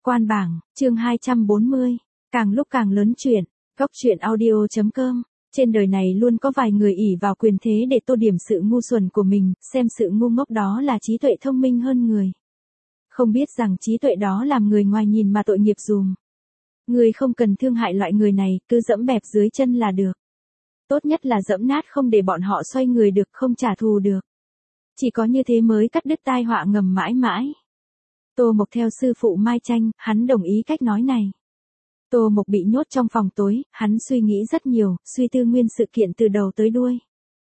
Quan bảng, chương 240, càng lúc càng lớn chuyện, góc chuyện audio.com. Trên đời này luôn có vài người ỷ vào quyền thế để tô điểm sự ngu xuẩn của mình, xem sự ngu ngốc đó là trí tuệ thông minh hơn người. Không biết rằng trí tuệ đó làm người ngoài nhìn mà tội nghiệp dùm. Người không cần thương hại loại người này, cứ dẫm bẹp dưới chân là được. Tốt nhất là dẫm nát không để bọn họ xoay người được, không trả thù được. Chỉ có như thế mới cắt đứt tai họa ngầm mãi mãi. Tô Mộc theo sư phụ Mai Tranh, hắn đồng ý cách nói này. Tô Mộc bị nhốt trong phòng tối, hắn suy nghĩ rất nhiều, suy tư nguyên sự kiện từ đầu tới đuôi.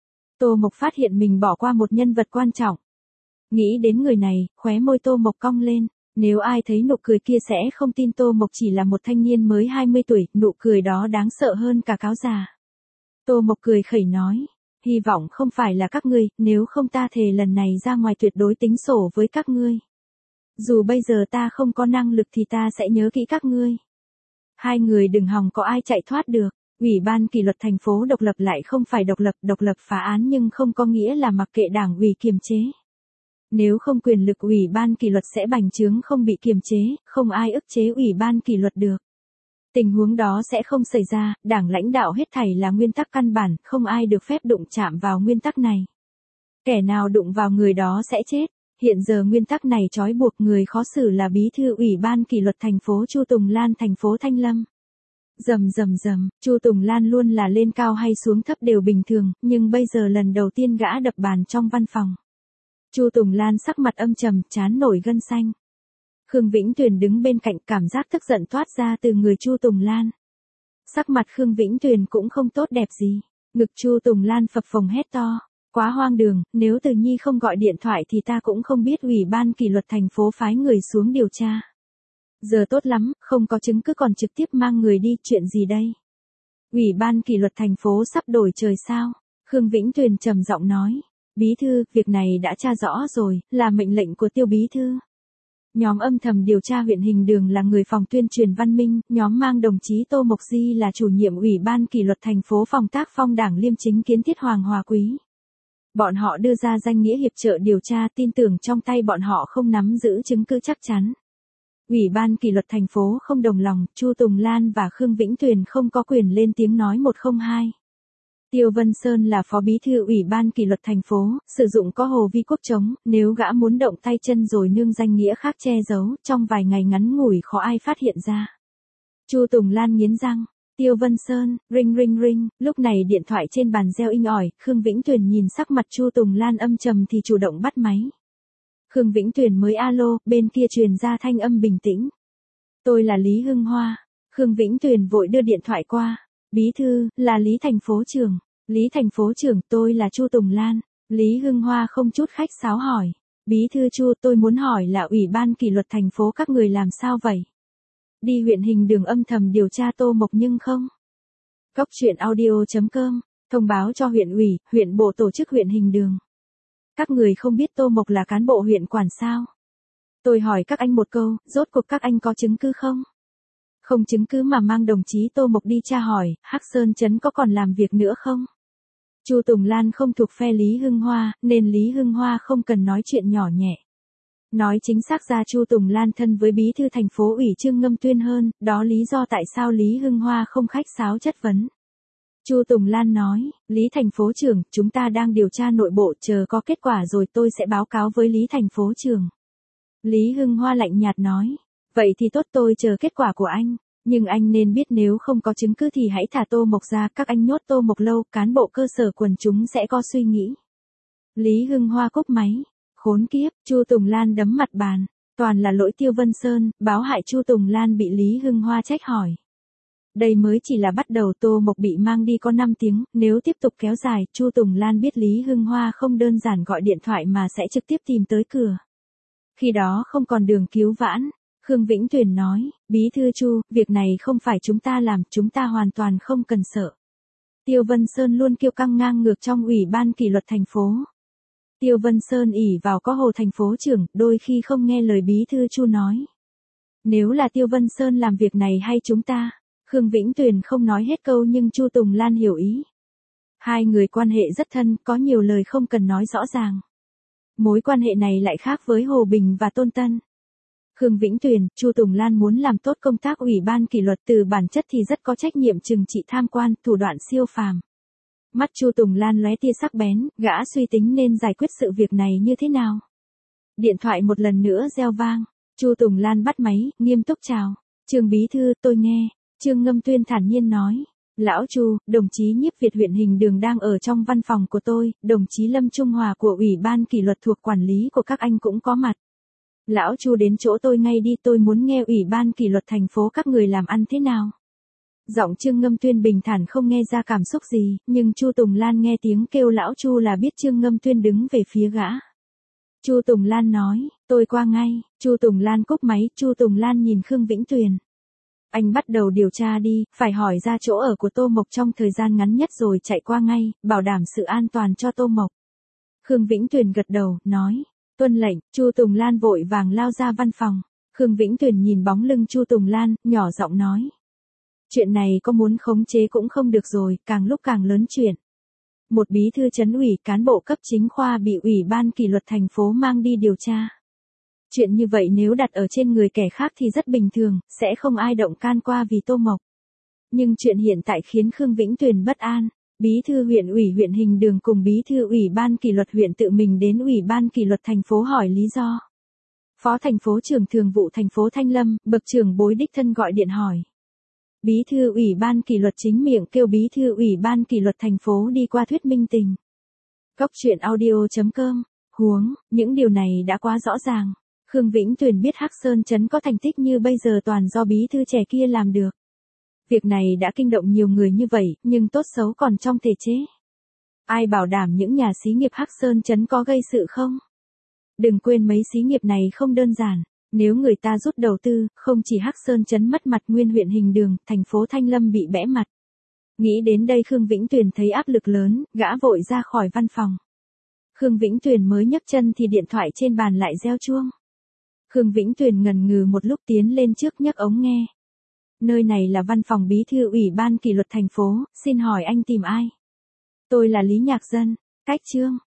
Tô Mộc phát hiện mình bỏ qua một nhân vật quan trọng. Nghĩ đến người này, khóe môi Tô Mộc cong lên. Nếu ai thấy nụ cười kia sẽ không tin Tô Mộc chỉ là một thanh niên mới 20 tuổi, nụ cười đó đáng sợ hơn cả cáo già. Tô Mộc cười khẩy nói, hy vọng không phải là các ngươi, nếu không ta thề lần này ra ngoài tuyệt đối tính sổ với các ngươi. Dù bây giờ ta không có năng lực thì ta sẽ nhớ kỹ các ngươi. Hai người đừng hòng có ai chạy thoát được. Ủy ban kỷ luật thành phố độc lập lại không phải độc lập phá án nhưng không có nghĩa là mặc kệ đảng ủy kiềm chế. Nếu không quyền lực ủy ban kỷ luật sẽ bành trướng không bị kiềm chế, không ai ức chế ủy ban kỷ luật được. Tình huống đó sẽ không xảy ra, đảng lãnh đạo hết thảy là nguyên tắc căn bản, không ai được phép đụng chạm vào nguyên tắc này. Kẻ nào đụng vào người đó sẽ chết. Hiện giờ nguyên tắc này trói buộc người khó xử là bí thư ủy ban kỷ luật thành phố Chu Tùng Lan thành phố Thanh Lâm. Rầm, Chu Tùng Lan luôn là lên cao hay xuống thấp đều bình thường, nhưng bây giờ lần đầu tiên gã đập bàn trong văn phòng. Chu Tùng Lan sắc mặt âm trầm, trán nổi gân xanh. Khương Vĩnh Tuyền đứng bên cạnh, cảm giác tức giận toát ra từ người Chu Tùng Lan. Sắc mặt Khương Vĩnh Tuyền cũng không tốt đẹp gì, ngực Chu Tùng Lan phập phồng hét to. Quá hoang đường, nếu Từ Nhi không gọi điện thoại thì ta cũng không biết ủy ban kỷ luật thành phố phái người xuống điều tra. Giờ tốt lắm, không có chứng cứ còn trực tiếp mang người đi, chuyện gì đây? Ủy ban kỷ luật thành phố sắp đổi trời sao? Khương Vĩnh Tuyền trầm giọng nói. Bí thư, việc này đã tra rõ rồi, là mệnh lệnh của Tiêu bí thư. Nhóm âm thầm điều tra huyện Hình Đường là người phòng tuyên truyền văn minh, nhóm mang đồng chí Tô Mộc Di là chủ nhiệm ủy ban kỷ luật thành phố phòng tác phong đảng liêm chính kiến thiết Hoàng Hòa Quý. Bọn họ đưa ra danh nghĩa hiệp trợ điều tra, tin tưởng trong tay bọn họ không nắm giữ chứng cứ chắc chắn. Ủy ban kỷ luật thành phố không đồng lòng, Chu Tùng Lan và Khương Vĩnh Tuyền không có quyền lên tiếng nói 102. Tiêu Vân Sơn là phó bí thư ủy ban kỷ luật thành phố, sử dụng có Hồ Vi Quốc chống, nếu gã muốn động tay chân rồi nương danh nghĩa khác che giấu, trong vài ngày ngắn ngủi khó ai phát hiện ra. Chu Tùng Lan nghiến răng. Tiêu Vân Sơn, ring, lúc này điện thoại trên bàn reo inh ỏi, Khương Vĩnh Tuyền nhìn sắc mặt Chu Tùng Lan âm trầm thì chủ động bắt máy. Khương Vĩnh Tuyền mới alo, bên kia truyền ra thanh âm bình tĩnh. Tôi là Lý Hưng Hoa. Khương Vĩnh Tuyền vội đưa điện thoại qua. Bí thư, là Lý thành phố trưởng. Lý thành phố trưởng, tôi là Chu Tùng Lan. Lý Hưng Hoa không chút khách sáo hỏi. Bí thư Chu, tôi muốn hỏi là ủy ban kỷ luật thành phố các người làm sao vậy? Đi huyện Hình Đường âm thầm điều tra Tô Mộc nhưng không. Góc chuyện audio.com, thông báo cho huyện ủy, huyện bộ tổ chức huyện Hình Đường. Các người không biết Tô Mộc là cán bộ huyện quản sao? Tôi hỏi các anh một câu, rốt cuộc các anh có chứng cứ không? Không chứng cứ mà mang đồng chí Tô Mộc đi tra hỏi, Hắc Sơn Trấn có còn làm việc nữa không? Chu Tùng Lan không thuộc phe Lý Hưng Hoa, nên Lý Hưng Hoa không cần nói chuyện nhỏ nhẹ. Nói chính xác ra Chu Tùng Lan thân với bí thư thành phố ủy Trương Ngâm Tuyên hơn, đó lý do tại sao Lý Hưng Hoa không khách sáo chất vấn. Chu Tùng Lan nói, Lý thành phố trưởng, chúng ta đang điều tra nội bộ, chờ có kết quả rồi tôi sẽ báo cáo với Lý thành phố trưởng. Lý Hưng Hoa lạnh nhạt nói, vậy thì tốt, tôi chờ kết quả của anh, nhưng anh nên biết nếu không có chứng cứ thì hãy thả Tô Mộc ra, các anh nhốt Tô Mộc lâu, cán bộ cơ sở quần chúng sẽ có suy nghĩ. Lý Hưng Hoa cúp máy. Khốn kiếp, Chu Tùng Lan đấm mặt bàn, toàn là lỗi Tiêu Vân Sơn, báo hại Chu Tùng Lan bị Lý Hưng Hoa trách hỏi. Đây mới chỉ là bắt đầu, Tô Mộc bị mang đi có 5 tiếng, nếu tiếp tục kéo dài, Chu Tùng Lan biết Lý Hưng Hoa không đơn giản gọi điện thoại mà sẽ trực tiếp tìm tới cửa. Khi đó không còn đường cứu vãn, Khương Vĩnh Tuyền nói, bí thư Chu, việc này không phải chúng ta làm, chúng ta hoàn toàn không cần sợ. Tiêu Vân Sơn luôn kiêu căng ngang ngược trong ủy ban kỷ luật thành phố. Tiêu Vân Sơn ỷ vào có Hồ thành phố trưởng, đôi khi không nghe lời bí thư Chu nói. Nếu là Tiêu Vân Sơn làm việc này hay chúng ta? Khương Vĩnh Tuyền không nói hết câu nhưng Chu Tùng Lan hiểu ý. Hai người quan hệ rất thân, có nhiều lời không cần nói rõ ràng. Mối quan hệ này lại khác với Hồ Bình và Tôn Tân. Khương Vĩnh Tuyền, Chu Tùng Lan muốn làm tốt công tác ủy ban kỷ luật từ bản chất thì rất có trách nhiệm trừng trị tham quan, thủ đoạn siêu phàm. Mắt Chu Tùng Lan lóe tia sắc bén, gã suy tính nên giải quyết sự việc này như thế nào. Điện thoại một lần nữa reo vang, Chu Tùng Lan bắt máy, nghiêm túc chào. Trương bí thư, tôi nghe. Trương Ngâm Tuyên thản nhiên nói. Lão Chu, đồng chí Nhiếp Việt huyện Hình Đường đang ở trong văn phòng của tôi, đồng chí Lâm Trung Hòa của Ủy ban kỷ luật thuộc quản lý của các anh cũng có mặt. Lão Chu đến chỗ tôi ngay đi, tôi muốn nghe Ủy ban kỷ luật thành phố các người làm ăn thế nào. Giọng Trương Ngâm Tuyên bình thản không nghe ra cảm xúc gì, nhưng Chu Tùng Lan nghe tiếng kêu Lão Chu là biết Trương Ngâm Tuyên đứng về phía gã. Chu Tùng Lan nói, tôi qua ngay. Chu Tùng Lan cúp máy, Chu Tùng Lan nhìn Khương Vĩnh Tuyền. Anh bắt đầu điều tra đi, phải hỏi ra chỗ ở của Tô Mộc trong thời gian ngắn nhất rồi chạy qua ngay, bảo đảm sự an toàn cho Tô Mộc. Khương Vĩnh Tuyền gật đầu, nói, tuân lệnh. Chu Tùng Lan vội vàng lao ra văn phòng. Khương Vĩnh Tuyền nhìn bóng lưng Chu Tùng Lan, nhỏ giọng nói. Chuyện này có muốn khống chế cũng không được rồi, càng lúc càng lớn chuyện. Một bí thư trấn ủy cán bộ cấp chính khoa bị Ủy ban kỷ luật thành phố mang đi điều tra. Chuyện như vậy nếu đặt ở trên người kẻ khác thì rất bình thường, sẽ không ai động can qua vì Tô Mộc. Nhưng chuyện hiện tại khiến Khương Vĩnh Tuyền bất an. Bí thư huyện ủy huyện Hình Đường cùng bí thư Ủy ban kỷ luật huyện tự mình đến Ủy ban kỷ luật thành phố hỏi lý do. Phó thành phố trưởng thường vụ thành phố Thanh Lâm, bậc trưởng bối đích thân gọi điện hỏi. Bí thư Ủy ban kỷ luật chính miệng kêu bí thư Ủy ban kỷ luật thành phố đi qua thuyết minh tình. Cóc truyện audio.com. Huống, những điều này đã quá rõ ràng. Khương Vĩnh Tuyền biết Hắc Sơn Trấn có thành tích như bây giờ toàn do bí thư trẻ kia làm được. Việc này đã kinh động nhiều người như vậy, nhưng tốt xấu còn trong thể chế. Ai bảo đảm những nhà xí nghiệp Hắc Sơn Trấn có gây sự không? Đừng quên mấy xí nghiệp này không đơn giản. Nếu người ta rút đầu tư, không chỉ Hắc Sơn Trấn mất mặt, nguyên huyện Hình Đường, thành phố Thanh Lâm bị bẽ mặt. Nghĩ đến đây Khương Vĩnh Tuyền thấy áp lực lớn, gã vội ra khỏi văn phòng. Khương Vĩnh Tuyền mới nhấc chân thì điện thoại trên bàn lại reo chuông. Khương Vĩnh Tuyền ngần ngừ một lúc tiến lên trước nhấc ống nghe. Nơi này là văn phòng bí thư Ủy ban kỷ luật thành phố, xin hỏi anh tìm ai? Tôi là Lý Nhạc Dân. Cách Trương.